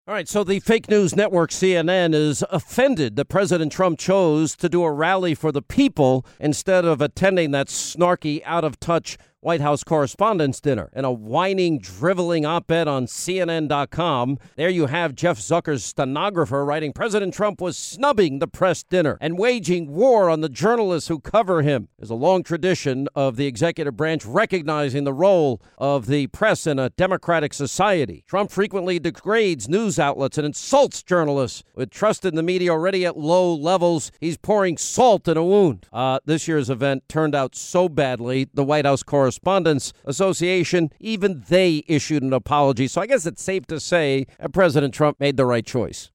All right, so the fake news network CNN is offended that President Trump chose to do a rally for the people instead of attending that snarky, out-of-touch White House Correspondents' Dinner. In a whining, driveling op-ed on CNN.com, there you have Jeff Zucker's stenographer writing President Trump was snubbing the press dinner and waging war on the journalists who cover him. There's a long tradition of the executive branch recognizing the role of the press in a democratic society. Trump frequently degrades news outlets and insults journalists. With trust in the media already at low levels, he's pouring salt in a wound. This year's event turned out so badly, the White House Correspondents Association, even they issued an apology. So I guess it's safe to say that President Trump made the right choice.